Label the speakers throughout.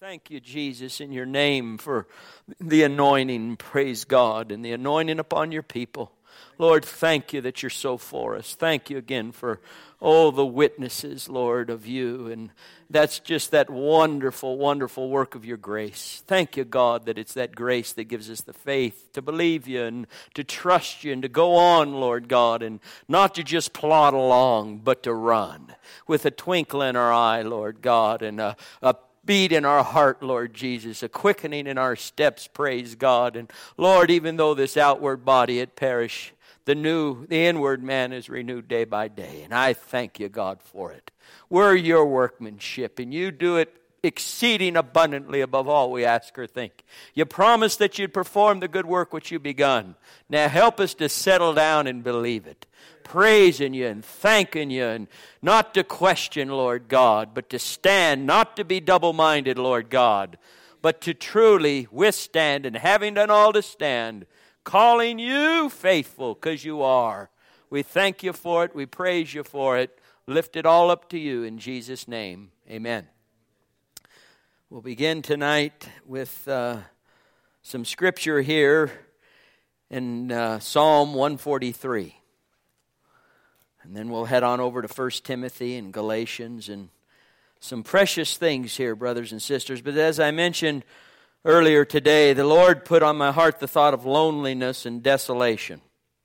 Speaker 1: Thank you, Jesus, in your name for the anointing, praise God, and the anointing upon your people. Lord, thank you that you're so for us. Thank you again for all the witnesses, Lord, of you. And that's just that wonderful, wonderful work of your grace. Thank you, God, that it's that grace that gives us the faith to believe you and to trust you and to go on, Lord God, and not to just plod along, but to run with a twinkle in our eye, Lord God, and a beat in our heart, Lord Jesus, a quickening in our steps, praise God. And Lord, even though this outward body it perish, the inward man is renewed day by day. And I thank you, God, for it. We're your workmanship, and you do it exceeding abundantly above all we ask or think. You promised that you'd perform the good work which you begun. Now help us to settle down and believe it, praising you and thanking you, and not to question, Lord God, but to stand, not to be double-minded, Lord God, but to truly withstand, and having done all to stand, calling you faithful, because you are. We thank you for it. We praise you for it. Lift it all up to you in Jesus' name. Amen. We'll begin tonight with some scripture here in Psalm 143. And then we'll head on over to 1 Timothy and Galatians and some precious things here, brothers and sisters. But as I mentioned earlier today, the Lord put on my heart the thought of loneliness and desolation.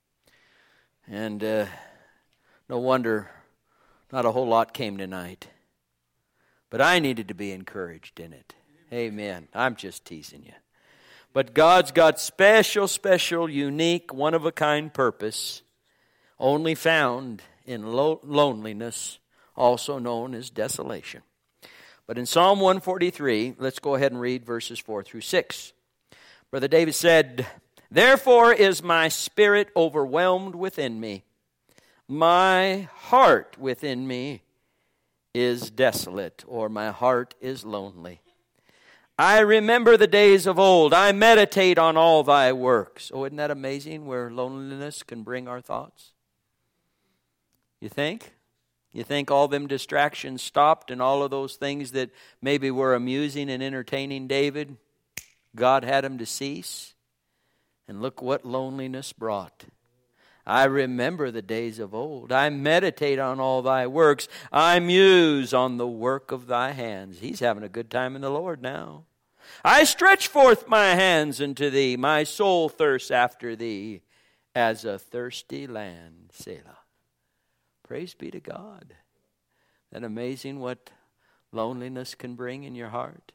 Speaker 1: And no wonder not a whole lot came tonight. But I needed to be encouraged in it. Amen. I'm just teasing you. But God's got special, unique, one-of-a-kind purpose only found in loneliness, also known as desolation. But in Psalm 143, let's go ahead and read verses 4 through 6. Brother David said, "Therefore is my spirit overwhelmed within me. My heart within me is desolate," or my heart is lonely. "I remember the days of old. I meditate on all thy works." Oh, isn't that amazing where loneliness can bring our thoughts? You think? You think all them distractions stopped and all of those things that maybe were amusing and entertaining David, God had them to cease? And look what loneliness brought. "I remember the days of old. I meditate on all thy works. I muse on the work of thy hands." He's having a good time in the Lord now. "I stretch forth my hands unto thee. My soul thirsts after thee as a thirsty land." Selah. Praise be to God. Isn't that amazing what loneliness can bring in your heart?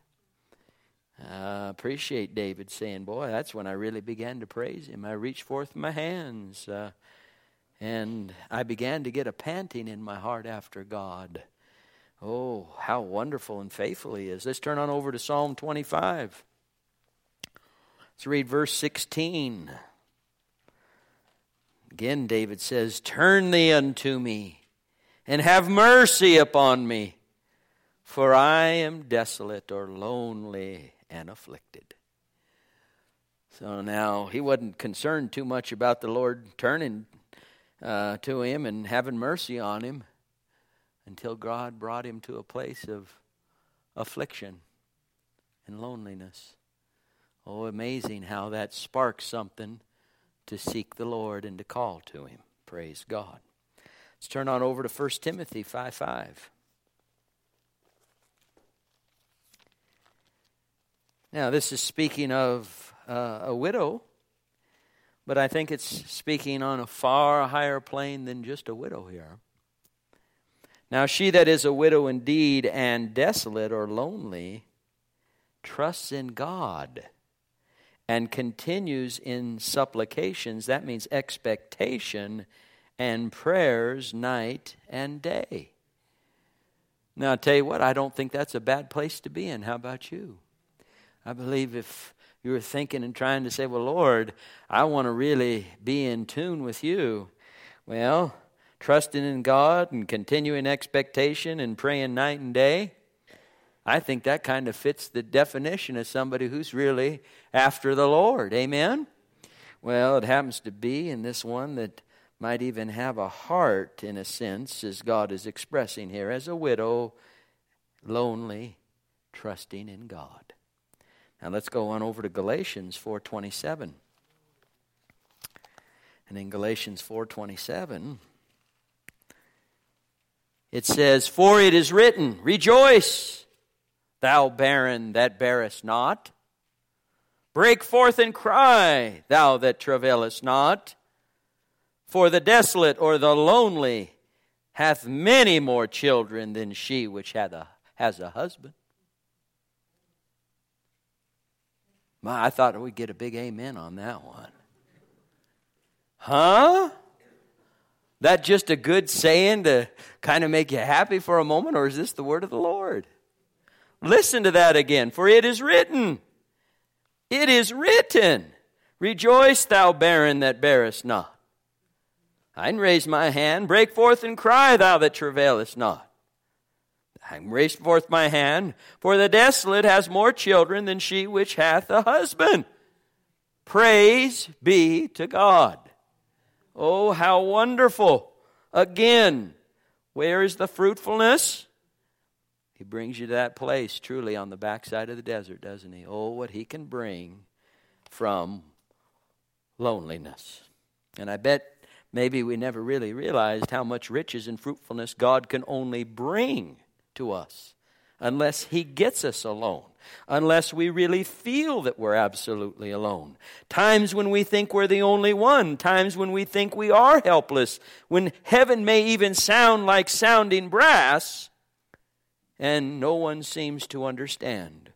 Speaker 1: I appreciate David saying, boy, that's when I really began to praise him. I reached forth my hands, and I began to get a panting in my heart after God. Oh, how wonderful and faithful he is. Let's turn on over to Psalm 25. Let's read verse 16. Again, David says, "Turn thee unto me, and have mercy upon me, for I am desolate," or lonely and afflicted. So now, he wasn't concerned too much about the Lord turning to him and having mercy on him until God brought him to a place of affliction and loneliness. Oh, amazing how that sparks something to seek the Lord and to call to him. Praise God. Let's turn on over to 1 Timothy 5:5. Now, this is speaking of a widow, but I think it's speaking on a far higher plane than just a widow here. "Now, she that is a widow indeed and desolate or lonely trusts in God and continues in supplications," that means expectation, "and prayers night and day." Now, I'll tell you what, I don't think that's a bad place to be in. How about you? I believe if you were thinking and trying to say, well, Lord, I want to really be in tune with you. Well, trusting in God and continuing expectation and praying night and day, I think that kind of fits the definition of somebody who's really after the Lord. Amen? Well, it happens to be in this one that might even have a heart, in a sense, as God is expressing here, as a widow, lonely, trusting in God. Now let's go on over to Galatians 4:27. And in Galatians 4:27, it says, "For it is written, Rejoice, thou barren that bearest not. Break forth and cry, thou that travailest not. For the desolate or the lonely hath many more children than she which has a husband." I thought we'd get a big amen on that one. Huh? That just a good saying to kind of make you happy for a moment, or is this the word of the Lord? Listen to that again. For it is written, it is written, Rejoice, thou barren that bearest not. I can raise my hand, break forth and cry, thou that travailest not. I can raise forth my hand, for the desolate has more children than she which hath a husband. Praise be to God. Oh, how wonderful. Again, where is the fruitfulness? He brings you to that place truly on the backside of the desert, doesn't he? Oh, what he can bring from loneliness. And I bet maybe we never really realized how much riches and fruitfulness God can only bring to us unless he gets us alone, unless we really feel that we're absolutely alone. Times when we think we're the only one, times when we think we are helpless, when heaven may even sound like sounding brass, and no one seems to understand.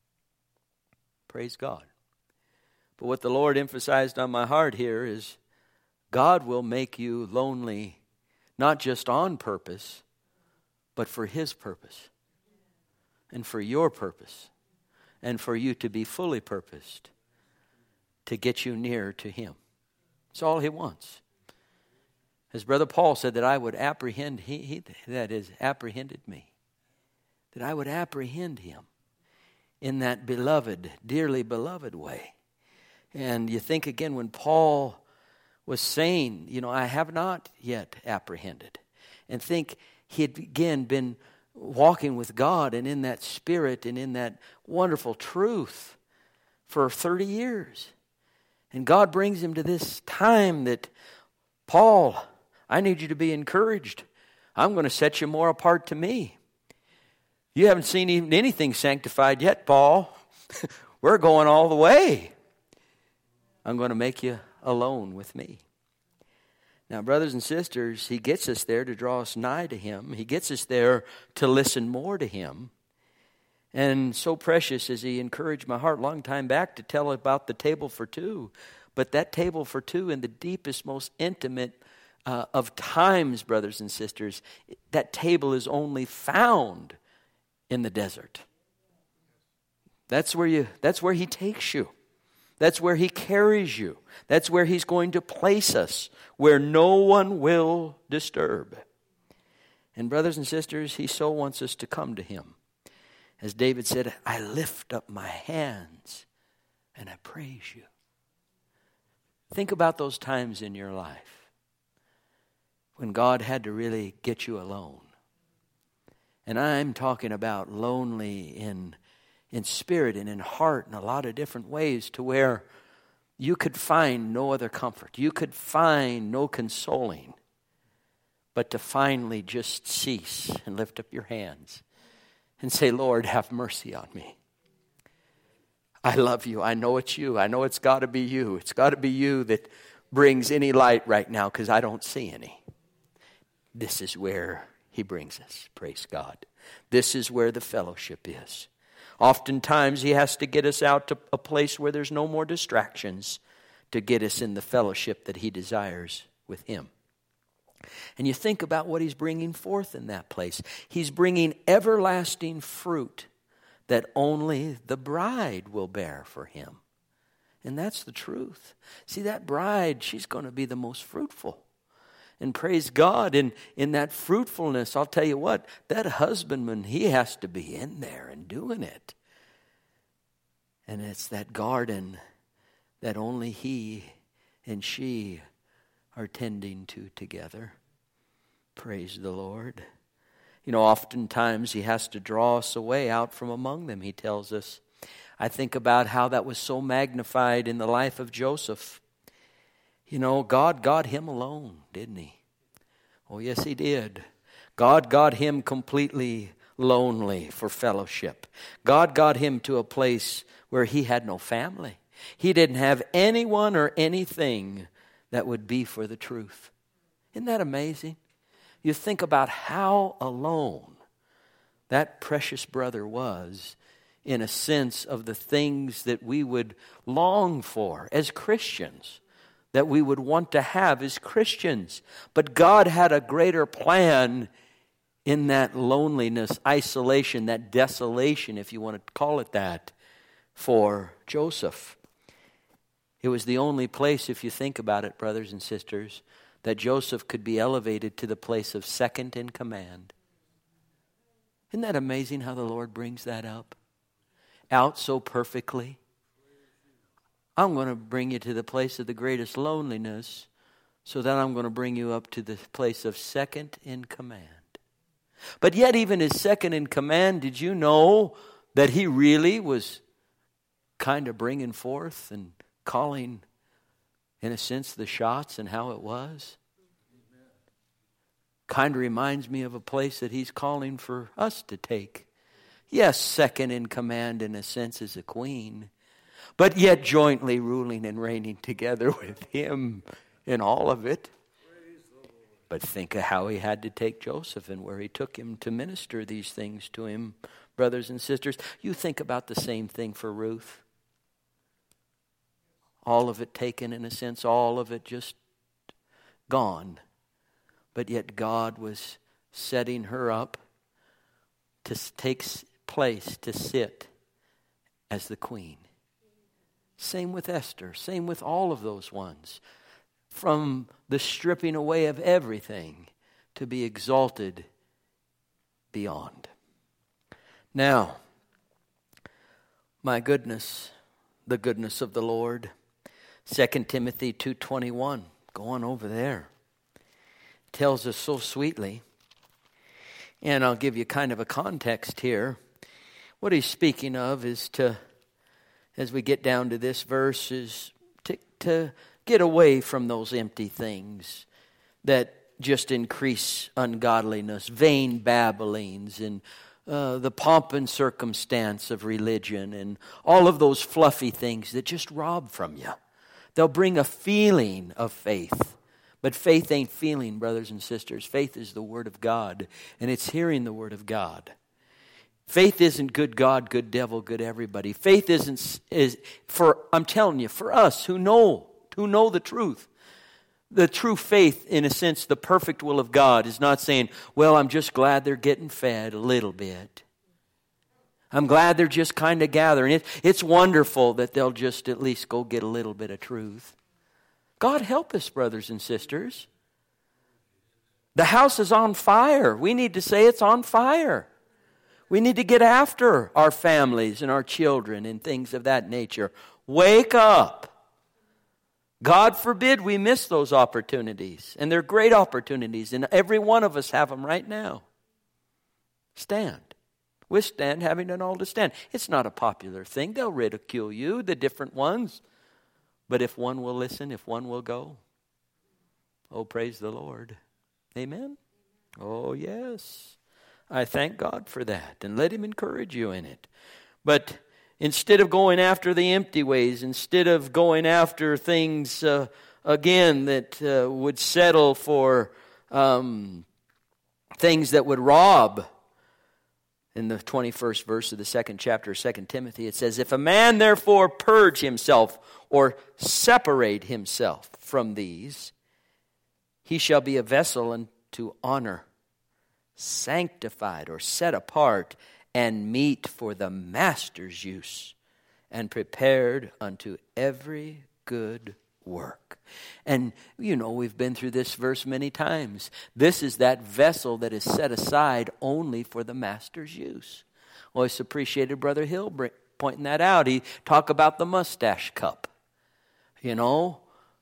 Speaker 1: Praise God. But what the Lord emphasized on my heart here is God will make you lonely, not just on purpose, but for his purpose, and for your purpose, and for you to be fully purposed to get you nearer to him. That's all he wants. As Brother Paul said, that I would apprehend, he that is apprehended me, that I would apprehend him in that beloved, dearly beloved way. And you think again when Paul was saying, I have not yet apprehended, and think he had again been walking with God and in that spirit and in that wonderful truth for 30 years. And God brings him to this time that, Paul, I need you to be encouraged. I'm going to set you more apart to me. You haven't seen even anything sanctified yet, Paul. We're going all the way. I'm going to make you alone with me. Now, brothers and sisters, he gets us there to draw us nigh to him. He gets us there to listen more to him. And so precious as he encouraged my heart a long time back to tell about the table for two. But that table for two in the deepest, most intimate of times, brothers and sisters, that table is only found in the desert. That's where he takes you. That's where he carries you. That's where he's going to place us, where no one will disturb. And brothers and sisters, he so wants us to come to him. As David said, I lift up my hands and I praise you. Think about those times in your life when God had to really get you alone. And I'm talking about lonely in spirit and in heart in a lot of different ways, to where you could find no other comfort. You could find no consoling, but to finally just cease and lift up your hands and say, Lord, have mercy on me. I love you. I know it's you. I know it's got to be you. It's got to be you that brings any light right now, because I don't see any. This is where he brings us. Praise God. This is where the fellowship is. Oftentimes he has to get us out to a place where there's no more distractions to get us in the fellowship that he desires with him. And you think about what he's bringing forth in that place. He's bringing everlasting fruit that only the bride will bear for him. And that's the truth. See, that bride, she's going to be the most fruitful. And praise God, in that fruitfulness, I'll tell you what, that husbandman, he has to be in there and doing it. And it's that garden that only he and she are tending to together. Praise the Lord. Oftentimes he has to draw us away out from among them, he tells us. I think about how that was so magnified in the life of Joseph. God got him alone, didn't he? Oh, yes, he did. God got him completely lonely for fellowship. God got him to a place where he had no family. He didn't have anyone or anything that would be for the truth. Isn't that amazing? You think about how alone that precious brother was in a sense of the things that we would long for as Christians, that we would want to have as Christians. But God had a greater plan in that loneliness, isolation, that desolation, if you want to call it that, for Joseph. It was the only place, if you think about it, brothers and sisters, that Joseph could be elevated to the place of second in command. Isn't that amazing how the Lord brings that up? Out so perfectly. I'm going to bring you to the place of the greatest loneliness so that I'm going to bring you up to the place of second in command. But yet even as second in command, did you know that he really was kind of bringing forth and calling, in a sense, the shots and how it was? Kind of reminds me of a place that he's calling for us to take. Yes, second in command in a sense as a queen, but yet jointly ruling and reigning together with him in all of it. But think of how he had to take Joseph and where he took him to minister these things to him, brothers and sisters. You think about the same thing for Ruth. All of it taken in a sense, all of it just gone. But yet God was setting her up to take place, to sit as the queen. Same with Esther, same with all of those ones. From the stripping away of everything to be exalted beyond. Now, my goodness, the goodness of the Lord. 2 Timothy 2:21, go on over there. Tells us so sweetly, and I'll give you kind of a context here. What he's speaking of is to, as we get down to this verse, is to get away from those empty things that just increase ungodliness, vain babblings, and the pomp and circumstance of religion, and all of those fluffy things that just rob from you. They'll bring a feeling of faith. But faith ain't feeling, brothers and sisters. Faith is the Word of God, and it's hearing the Word of God. Faith isn't good God, good devil, good everybody. Faith I'm telling you, for us who know the truth. The true faith, in a sense, the perfect will of God is not saying, well, I'm just glad they're getting fed a little bit. I'm glad they're just kind of gathering. It's wonderful that they'll just at least go get a little bit of truth. God help us, brothers and sisters. The house is on fire. We need to say it's on fire. We need to get after our families and our children and things of that nature. Wake up. God forbid we miss those opportunities. And they're great opportunities. And every one of us have them right now. Stand. Withstand having done all to stand. It's not a popular thing. They'll ridicule you, the different ones. But if one will listen, if one will go, oh, praise the Lord. Amen? Oh, yes. I thank God for that. And let Him encourage you in it. But instead of going after the empty ways, instead of going after things, again, that would settle for things that would rob, in the 21st verse of the 2nd chapter of 2 Timothy, it says, if a man therefore purge himself or separate himself from these, he shall be a vessel unto honor, sanctified or set apart, and meet for the master's use, and prepared unto every good work. And we've been through this verse many times. This is that vessel that is set aside only for the master's use. Always appreciated Brother Hill pointing that out. He talked about the mustache cup,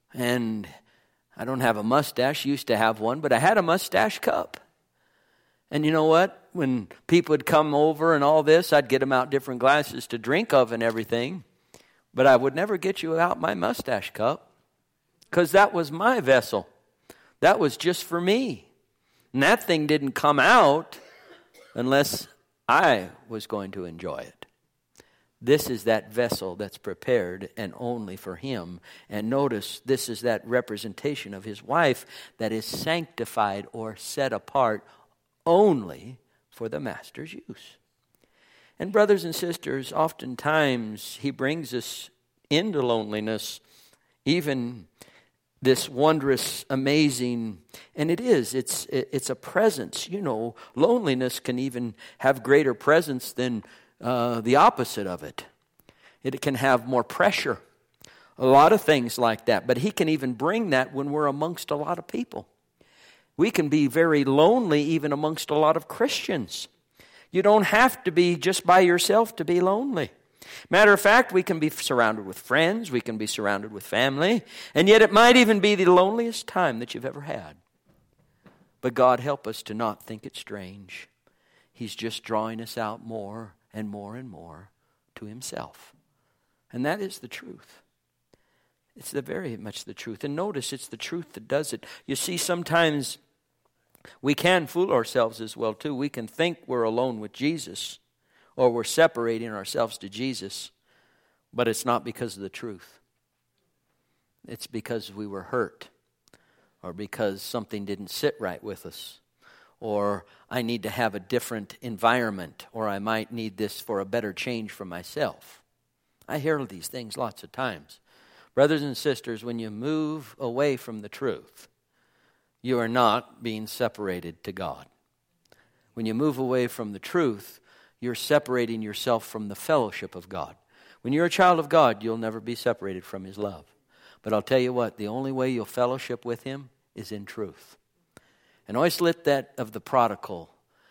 Speaker 1: and I don't have a mustache, used to have one, but I had a mustache cup. And you know what? When people would come over and all this, I'd get them out different glasses to drink of and everything. But I would never get you out my mustache cup, because that was my vessel. That was just for me. And that thing didn't come out unless I was going to enjoy it. This is that vessel that's prepared and only for him. And notice, this is that representation of his wife that is sanctified or set apart only for the master's use. And brothers and sisters, oftentimes he brings us into loneliness, even this wondrous, amazing, and it's a presence. You know, loneliness can even have greater presence than the opposite of it. It can have more pressure, a lot of things like that. But he can even bring that when we're amongst a lot of people. We can be very lonely even amongst a lot of Christians. You don't have to be just by yourself to be lonely. Matter of fact, we can be surrounded with friends, we can be surrounded with family, and yet it might even be the loneliest time that you've ever had. But God help us to not think it strange. He's just drawing us out more and more and more to himself. And that is the truth. It's very much the truth. And notice, it's the truth that does it. You see, sometimes we can fool ourselves as well, too. We can think we're alone with Jesus, or we're separating ourselves to Jesus, but it's not because of the truth. It's because we were hurt, or because something didn't sit right with us, or I need to have a different environment, or I might need this for a better change for myself. I hear these things lots of times. Brothers and sisters, when you move away from the truth, you are not being separated to God. When you move away from the truth, you're separating yourself from the fellowship of God. When you're a child of God, you'll never be separated from his love. But I'll tell you what, the only way you'll fellowship with him is in truth. And always let that of the prodigal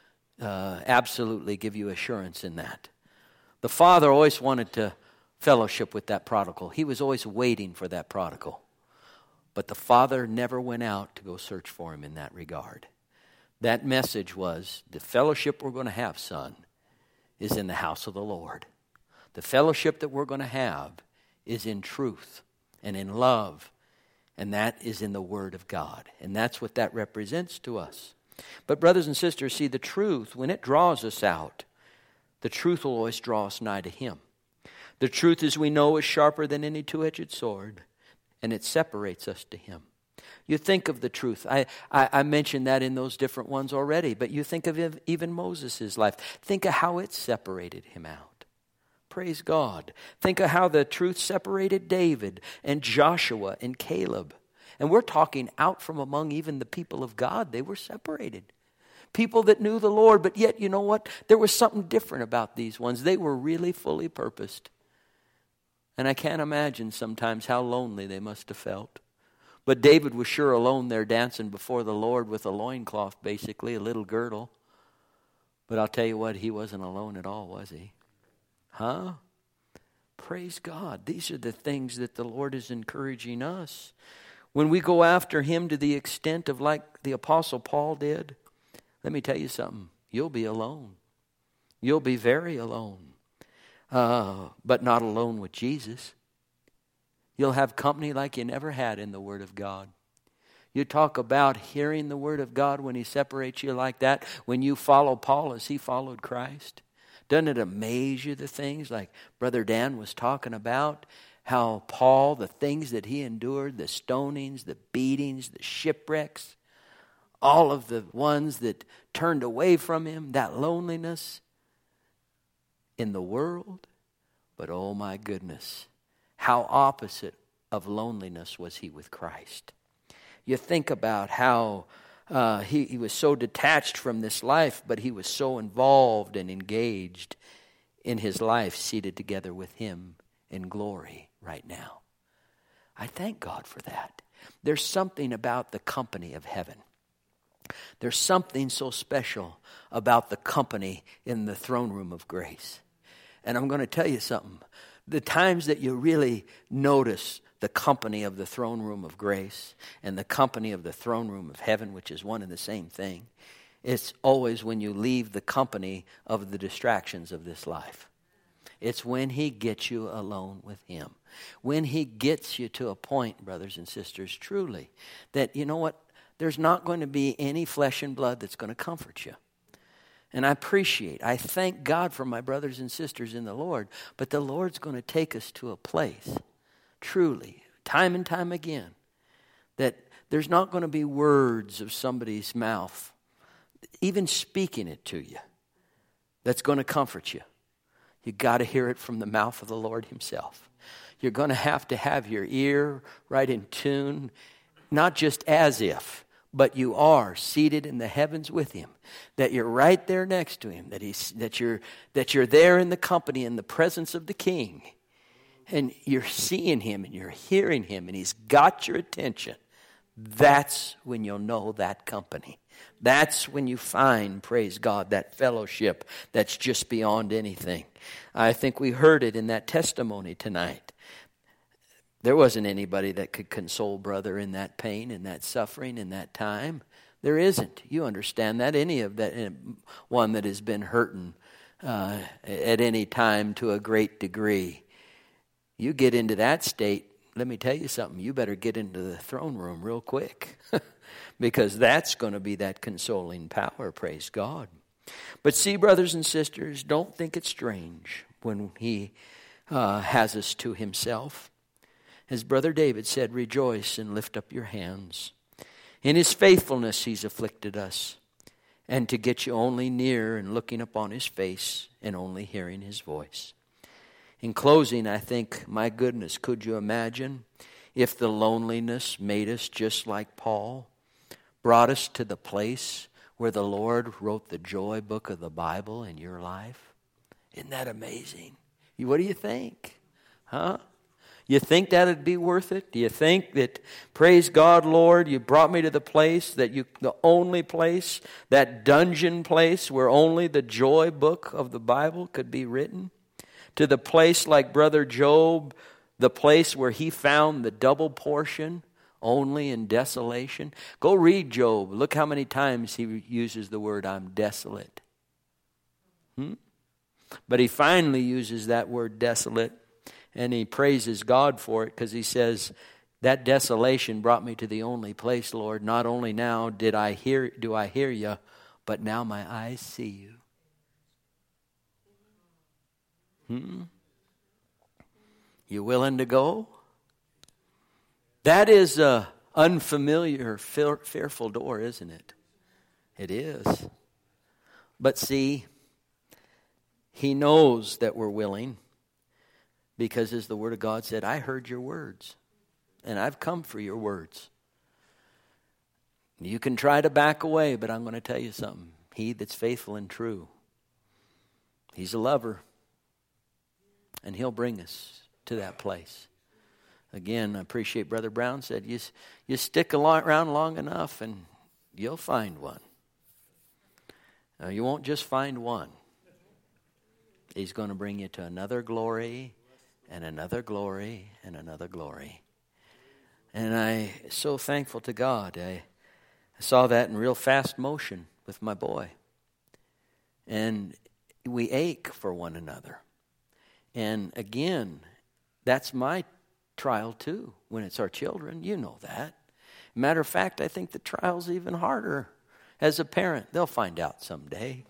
Speaker 1: absolutely give you assurance in that. The father always wanted to fellowship with that prodigal. He was always waiting for that prodigal. But the father never went out to go search for him in that regard. That message was, the fellowship we're going to have, son, is in the house of the Lord. The fellowship that we're going to have is in truth and in love, and that is in the Word of God. And that's what that represents to us. But brothers and sisters, see, the truth, when it draws us out, the truth will always draw us nigh to him. The truth, as we know, is sharper than any two-edged sword, and it separates us to him. You think of the truth. I mentioned that in those different ones already, but you think of even Moses' life. Think of how it separated him out. Praise God. Think of how the truth separated David and Joshua and Caleb. And we're talking out from among even the people of God. They were separated. People that knew the Lord, but yet, you know what? There was something different about these ones. They were really fully purposed. And I can't imagine sometimes how lonely they must have felt. But David was sure alone there dancing before the Lord with a loincloth, basically, a little girdle. But I'll tell you what, he wasn't alone at all, was he? Huh? Praise God. These are the things that the Lord is encouraging us. When we go after him to the extent of like the Apostle Paul did, let me tell you something. You'll be alone. You'll be very alone. But not alone with Jesus. You'll have company like you never had in the Word of God. You talk about hearing the Word of God when he separates you like that, when you follow Paul as he followed Christ. Doesn't it amaze you, the things like Brother Dan was talking about, how Paul, the things that he endured, the stonings, the beatings, the shipwrecks, all of the ones that turned away from him, that loneliness in the world. But oh my goodness, how opposite of loneliness was he with Christ. You think about how he was so detached from this life, but he was so involved and engaged in his life, seated together with him in glory right now. I thank God for that. There's something about the company of heaven. There's something so special about the company in the throne room of grace. And I'm going to tell you something. The times that you really notice the company of the throne room of grace and the company of the throne room of heaven, which is one and the same thing, It's always when you leave the company of the distractions of this life. It's when He gets you alone with Him. When He gets you to a point, brothers and sisters, truly, that you know what? There's not going to be any flesh and blood that's going to comfort you. And I thank God for my brothers and sisters in the Lord, but the Lord's going to take us to a place, truly, time and time again, that there's not going to be words of somebody's mouth, even speaking it to you, that's going to comfort you. You got to hear it from the mouth of the Lord Himself. You're going to have your ear right in tune, not just as if, but you are seated in the heavens with Him, that you're right there next to Him, that you're there in the company, in the presence of the King, and you're seeing Him and you're hearing Him, and He's got your attention. That's when you'll know that company. That's when you find, praise God, that fellowship that's just beyond anything. I think we heard it in that testimony tonight. There wasn't anybody that could console brother in that pain, in that suffering, in that time. There isn't. You understand that. Any of that, one that has been hurting at any time to a great degree. You get into that state, let me tell you something. You better get into the throne room real quick. Because that's going to be that consoling power, praise God. But see, brothers and sisters, don't think it's strange when He has us to Himself. As Brother David said, rejoice and lift up your hands. In His faithfulness He's afflicted us, and to get you only near and looking upon His face and only hearing His voice. In closing, I think, my goodness, could you imagine if the loneliness made us just like Paul, brought us to the place where the Lord wrote the joy book of the Bible in your life? Isn't that amazing? What do you think? Huh? You think that would be worth it? Do you think that, praise God, Lord, you brought me to the place the only place, that dungeon place where only the joy book of the Bible could be written? To the place like Brother Job, the place where he found the double portion only in desolation? Go read Job. Look how many times he uses the word, I'm desolate. But he finally uses that word desolate, and he praises God for it, because he says, that desolation brought me to the only place, Lord. Not only now do I hear you, but now my eyes see you. You willing to go? That is a unfamiliar, fearful door, isn't it? It is. But see, He knows that we're willing, because as the Word of God said, I heard your words, and I've come for your words. You can try to back away, but I'm going to tell you something. He that's faithful and true, He's a lover, and He'll bring us to that place. Again, I appreciate Brother Brown said, you stick around long enough and you'll find one. You won't just find one. He's going to bring you to another glory and another glory and another glory. And I'm so thankful to God. I saw that in real fast motion with my boy. And we ache for one another. And again, that's my trial too, when it's our children. You know that. Matter of fact, I think the trial's even harder as a parent. They'll find out someday.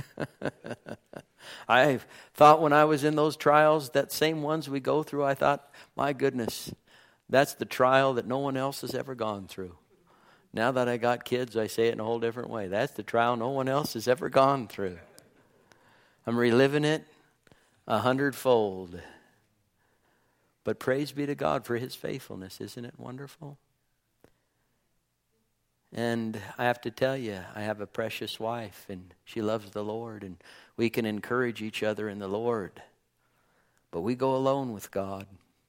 Speaker 1: I thought when I was in those trials, that same ones we go through, I thought, my goodness, that's the trial that no one else has ever gone through. Now that I got kids, I say it in a whole different way. That's the trial no one else has ever gone through. I'm reliving it 100-fold. But praise be to God for His faithfulness. Isn't it wonderful? And I have to tell you, I have a precious wife, and she loves the Lord, and we can encourage each other in the Lord. But we go alone with God.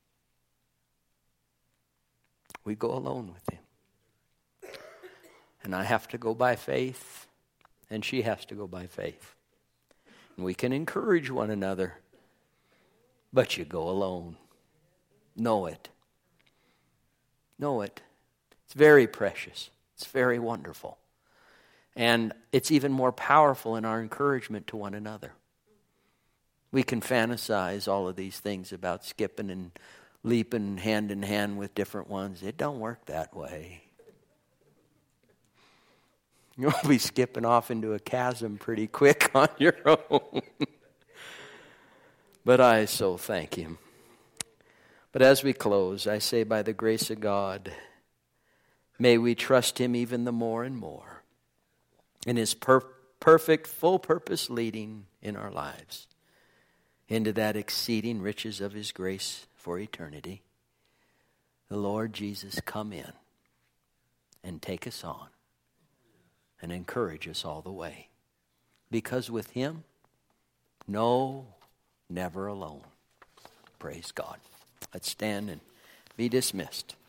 Speaker 1: We go alone with Him. And I have to go by faith, and she has to go by faith. And we can encourage one another, but you go alone. Know it. Know it. It's very precious. It's very wonderful. And it's even more powerful in our encouragement to one another. We can fantasize all of these things about skipping and leaping hand in hand with different ones. It don't work that way. You'll be skipping off into a chasm pretty quick on your own. But I so thank Him. But as we close, I say by the grace of God, may we trust Him even the more and more in His perfect, full purpose leading in our lives into that exceeding riches of His grace for eternity. The Lord Jesus, come in and take us on and encourage us all the way. Because with Him, no, never alone. Praise God. Let's stand and be dismissed.